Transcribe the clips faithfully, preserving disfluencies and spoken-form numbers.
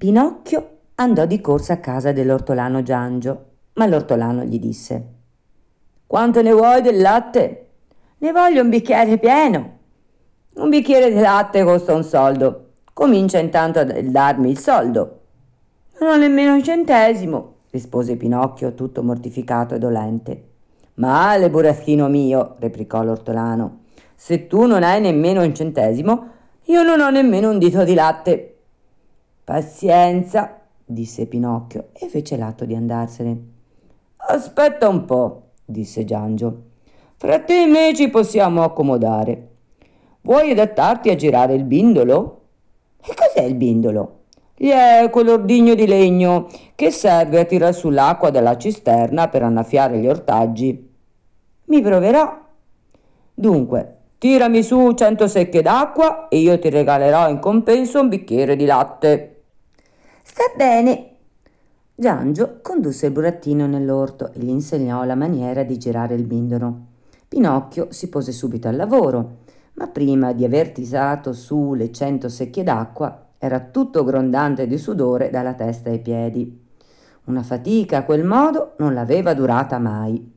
Pinocchio andò di corsa a casa dell'ortolano Giangio, ma l'ortolano gli disse: «Quanto ne vuoi del latte?» «Ne voglio un bicchiere pieno». «Un bicchiere di latte costa un soldo. Comincia intanto a darmi il soldo». «Non ho nemmeno un centesimo», rispose Pinocchio tutto mortificato e dolente. «Male, burattino mio», replicò l'ortolano. «Se tu non hai nemmeno un centesimo, io non ho nemmeno un dito di latte». «Pazienza», disse Pinocchio e fece l'atto di andarsene. «Aspetta un po'», disse Giangio. «Fra te e me ci possiamo accomodare. Vuoi adattarti a girare il bindolo?» «E cos'è il bindolo?» «Gli è quell'ordigno di legno che serve a tirar su l'acqua dalla cisterna per annaffiare gli ortaggi». «Mi proverò». «Dunque, tirami su cento secchie d'acqua e io ti regalerò in compenso un bicchiere di latte». «Sta bene». Giangio condusse il burattino nell'orto e gli insegnò la maniera di girare il bindolo. Pinocchio si pose subito al lavoro, ma prima di aver tirato su le cento secchie d'acqua era tutto grondante di sudore dalla testa ai piedi. Una fatica a quel modo non l'aveva durata mai.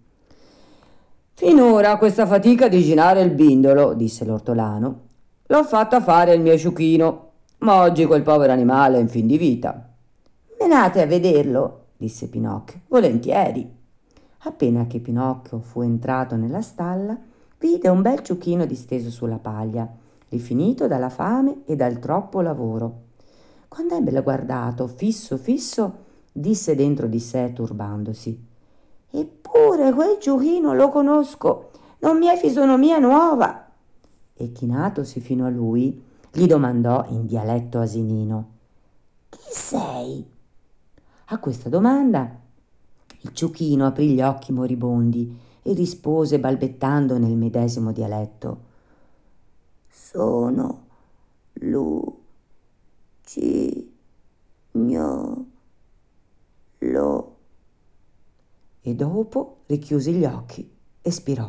«Finora questa fatica di girare il bindolo», disse l'ortolano, «l'ho fatta fare il mio ciuchino, ma oggi quel povero animale è in fin di vita». «Venate a vederlo», disse Pinocchio. «Volentieri». Appena che Pinocchio fu entrato nella stalla, vide un bel ciuchino disteso sulla paglia, rifinito dalla fame e dal troppo lavoro. Quando ebbe guardato fisso fisso, disse dentro di sé turbandosi: «Eppure quel ciuchino lo conosco, non mi è fisonomia nuova». E chinatosi fino a lui, gli domandò in dialetto asinino: «Chi sei?» A questa domanda il ciuchino aprì gli occhi moribondi e rispose balbettando nel medesimo dialetto: «Sono Lucignolo». E dopo richiuse gli occhi e spirò.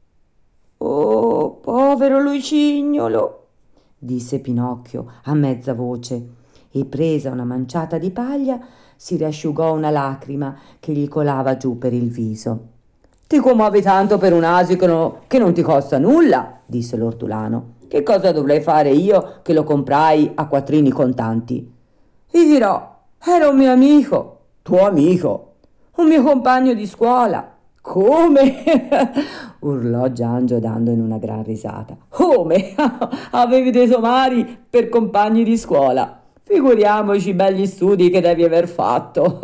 «Oh, povero Lucignolo», disse Pinocchio a mezza voce, e presa una manciata di paglia si riasciugò una lacrima che gli colava giù per il viso. «Ti commuovi tanto per un asino che non ti costa nulla», disse l'ortolano. «Che cosa dovrei fare io che lo comprai a quattrini contanti?» «Ti dirò, era un mio amico». «Tuo amico?» «Un mio compagno di scuola». «Come?» urlò Giangio dando in una gran risata. «Come? Avevi dei somari per compagni di scuola? Figuriamoci i belli studi che devi aver fatto».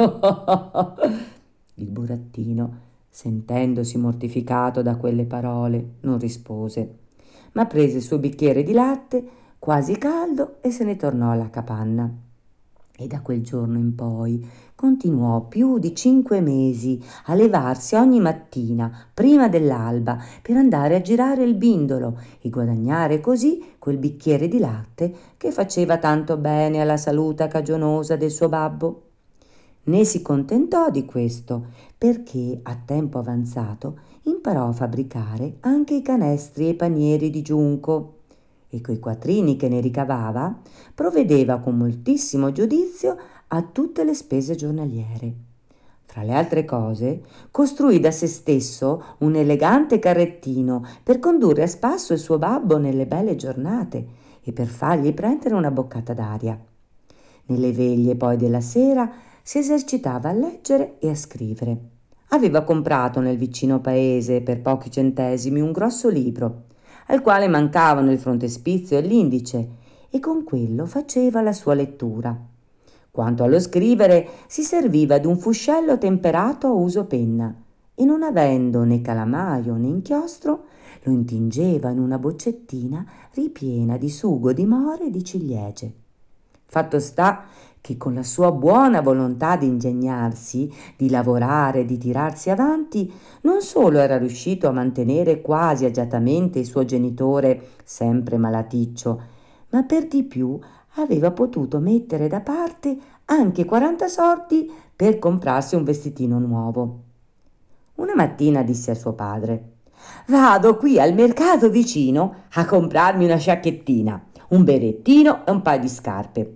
Il burattino, sentendosi mortificato da quelle parole, non rispose, ma prese il suo bicchiere di latte quasi caldo e se ne tornò alla capanna. E da quel giorno in poi continuò più di cinque mesi a levarsi ogni mattina prima dell'alba per andare a girare il bindolo e guadagnare così quel bicchiere di latte che faceva tanto bene alla salute cagionosa del suo babbo. Né si contentò di questo, perché a tempo avanzato imparò a fabbricare anche i canestri e i panieri di giunco, e coi quattrini che ne ricavava provvedeva con moltissimo giudizio a tutte le spese giornaliere. Fra le altre cose, costruì da se stesso un elegante carrettino per condurre a spasso il suo babbo nelle belle giornate e per fargli prendere una boccata d'aria. Nelle veglie poi della sera si esercitava a leggere e a scrivere. Aveva comprato nel vicino paese per pochi centesimi un grosso libro, al quale mancavano il frontespizio e l'indice, e con quello faceva la sua lettura. Quanto allo scrivere, si serviva d'un fuscello temperato a uso penna, e non avendo né calamaio né inchiostro, lo intingeva in una boccettina ripiena di sugo di more e di ciliegie. Fatto sta che con la sua buona volontà di ingegnarsi, di lavorare, di tirarsi avanti, non solo era riuscito a mantenere quasi agiatamente il suo genitore, sempre malaticcio, ma per di più aveva potuto mettere da parte anche quaranta soldi per comprarsi un vestitino nuovo. Una mattina disse a suo padre: «Vado qui al mercato vicino a comprarmi una sciacchettina, un berrettino e un paio di scarpe.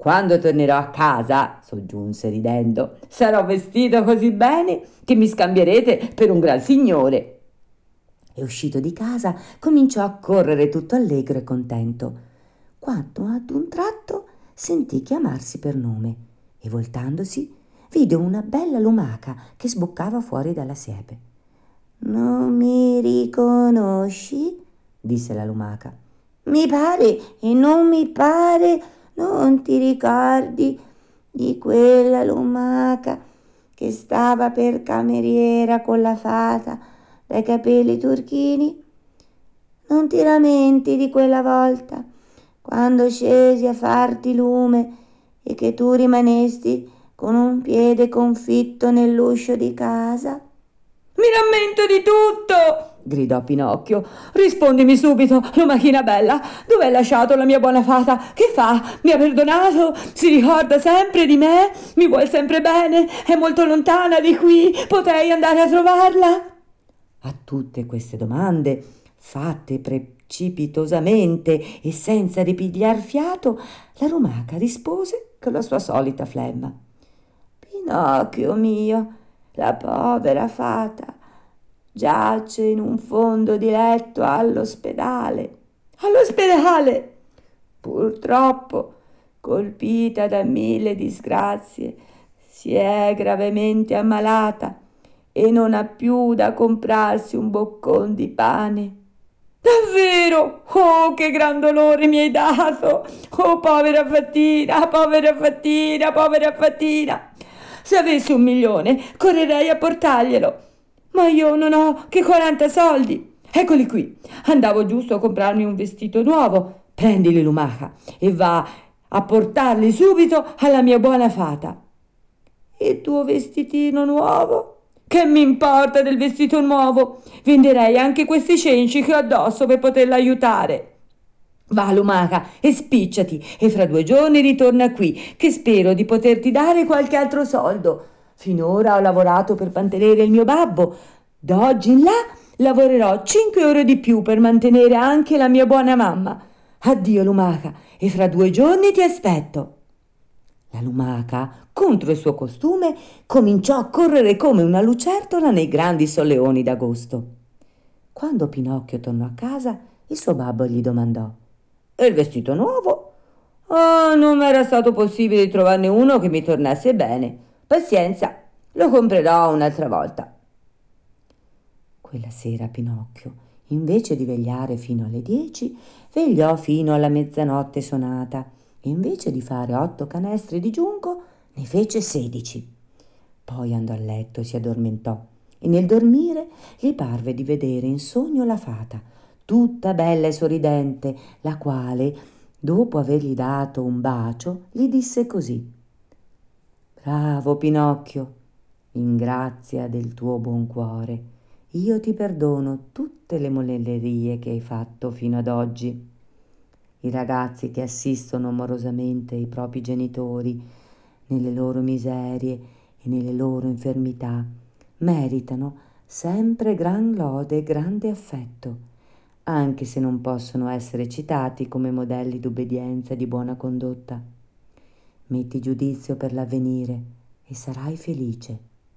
Quando tornerò a casa, soggiunse ridendo, sarò vestito così bene che mi scambierete per un gran signore. E uscito di casa cominciò a correre tutto allegro e contento, quando ad un tratto sentì chiamarsi per nome e voltandosi vide una bella lumaca che sboccava fuori dalla siepe. «Non mi riconosci?» disse la lumaca. «Mi pare e non mi pare non ti ricordi di quella lumaca che stava per cameriera con la fata dai capelli turchini? Non ti lamenti di quella volta, quando scesi a farti lume e che tu rimanesti con un piede confitto nell'uscio di casa?» «Mi rammento di tutto!» gridò Pinocchio. «Rispondimi subito, lumachina bella, dove hai lasciato la mia buona fata? Che fa? Mi ha perdonato? Si ricorda sempre di me? Mi vuol sempre bene? È molto lontana di qui? Potrei andare a trovarla?» A tutte queste domande, fatte precipitosamente e senza ripigliar fiato, la lumaca rispose con la sua solita flemma. «Pinocchio mio, la povera fata giace in un fondo di letto all'ospedale. All'ospedale! Purtroppo, colpita da mille disgrazie, si è gravemente ammalata e non ha più da comprarsi un boccon di pane.» «Davvero? Oh, che gran dolore mi hai dato! Oh, povera fattina, povera fattina, povera fattina! Se avessi un milione, correrei a portarglielo, ma io non ho che quaranta soldi. Eccoli qui. Andavo giusto a comprarmi un vestito nuovo. Prendili, lumaca, e va a portarli subito alla mia buona fata.» «Il tuo vestitino nuovo? Che mi importa del vestito nuovo? Venderei anche questi cenci che ho addosso per poterla aiutare. Va, lumaca, e spicciati, e fra due giorni ritorna qui, che spero di poterti dare qualche altro soldo. Finora ho lavorato per mantenere il mio babbo, da oggi in là lavorerò cinque ore di più per mantenere anche la mia buona mamma. Addio, lumaca, e fra due giorni ti aspetto.» La lumaca, contro il suo costume, cominciò a correre come una lucertola nei grandi solleoni d'agosto. Quando Pinocchio tornò a casa, il suo babbo gli domandò: «E il vestito nuovo?» «Oh, non m'era stato possibile trovarne uno che mi tornasse bene. Pazienza, lo comprerò un'altra volta.» Quella sera Pinocchio, invece di vegliare fino alle dieci, vegliò fino alla mezzanotte sonata, e invece di fare otto canestri di giunco ne fece sedici. Poi andò a letto e si addormentò, e nel dormire gli parve di vedere in sogno la fata, tutta bella e sorridente, la quale, dopo avergli dato un bacio, gli disse così: «Bravo Pinocchio, in grazia del tuo buon cuore, io ti perdono tutte le monellerie che hai fatto fino ad oggi. I ragazzi che assistono amorosamente i propri genitori nelle loro miserie e nelle loro infermità meritano sempre gran lode e grande affetto, anche se non possono essere citati come modelli d'obbedienza e di buona condotta. Metti giudizio per l'avvenire e sarai felice.»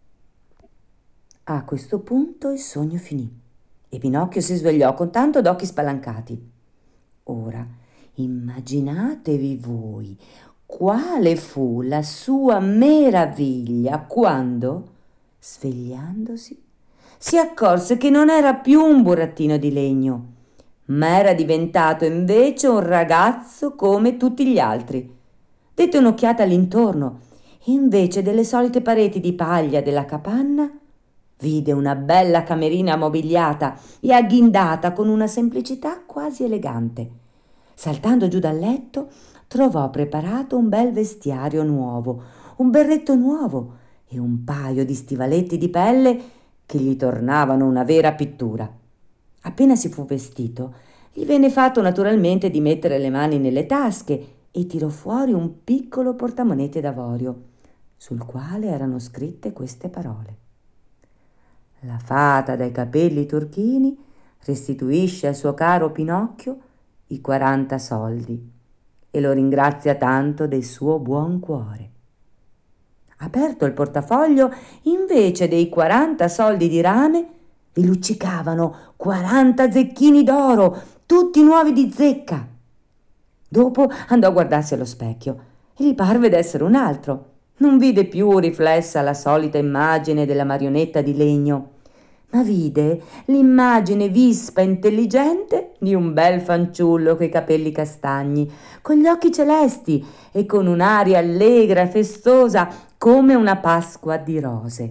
A questo punto il sogno finì e Pinocchio si svegliò con tanto d'occhi spalancati. Ora immaginatevi voi quale fu la sua meraviglia quando, svegliandosi, si accorse che non era più un burattino di legno, ma era diventato invece un ragazzo come tutti gli altri. Dette un'occhiata all'intorno e invece delle solite pareti di paglia della capanna vide una bella camerina mobiliata e agghindata con una semplicità quasi elegante. Saltando giù dal letto, trovò preparato un bel vestiario nuovo, un berretto nuovo e un paio di stivaletti di pelle che gli tornavano una vera pittura. Appena si fu vestito, gli venne fatto naturalmente di mettere le mani nelle tasche e tirò fuori un piccolo portamonete d'avorio, sul quale erano scritte queste parole: «La fata dai capelli turchini restituisce al suo caro Pinocchio i quaranta soldi e lo ringrazia tanto del suo buon cuore. Aperto il portafoglio, invece dei quaranta soldi di rame, vi luccicavano quaranta zecchini d'oro, tutti nuovi di zecca. Dopo andò a guardarsi allo specchio e gli parve d'essere un altro. Non vide più riflessa la solita immagine della marionetta di legno, ma vide l'immagine vispa e intelligente di un bel fanciullo coi capelli castagni, con gli occhi celesti e con un'aria allegra e festosa come una Pasqua di rose.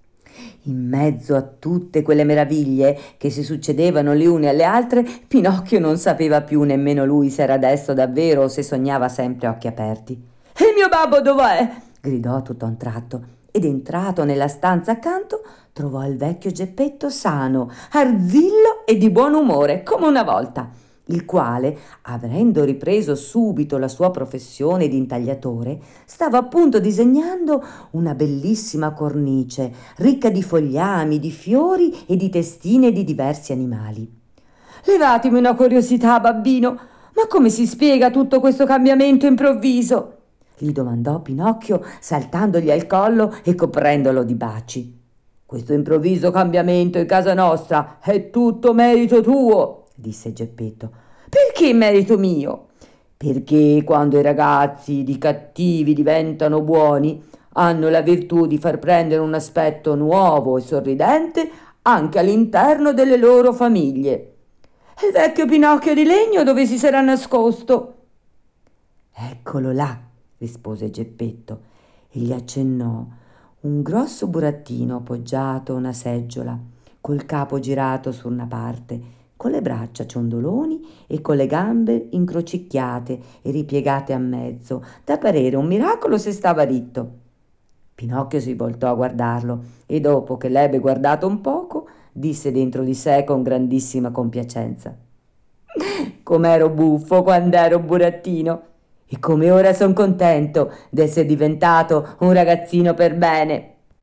In mezzo a tutte quelle meraviglie che si succedevano le une alle altre, Pinocchio non sapeva più nemmeno lui se era destro davvero o se sognava sempre a occhi aperti. «E il mio babbo dov'è?» gridò tutto a un tratto, ed entrato nella stanza accanto trovò il vecchio Geppetto sano, arzillo e di buon umore come una volta, il quale, avendo ripreso subito la sua professione di intagliatore, stava appunto disegnando una bellissima cornice ricca di fogliami, di fiori e di testine di diversi animali. «Levatemi una curiosità, babbino, ma come si spiega tutto questo cambiamento improvviso?» gli domandò Pinocchio, saltandogli al collo e coprendolo di baci. «Questo improvviso cambiamento in casa nostra è tutto merito tuo», disse Geppetto. «Perché merito mio?» «Perché quando i ragazzi di cattivi diventano buoni, hanno la virtù di far prendere un aspetto nuovo e sorridente anche all'interno delle loro famiglie». «E il vecchio Pinocchio di legno dove si sarà nascosto?» «Eccolo là», rispose Geppetto e gli accennò un grosso burattino appoggiato a una seggiola, col capo girato su una parte, con le braccia ciondoloni e con le gambe incrocicchiate e ripiegate a mezzo, da parere un miracolo se stava ritto. Pinocchio si voltò a guardarlo e dopo che l'ebbe guardato un poco, disse dentro di sé con grandissima compiacenza: «Com'ero buffo quando ero burattino! E come ora son contento d'essere diventato un ragazzino per bene!»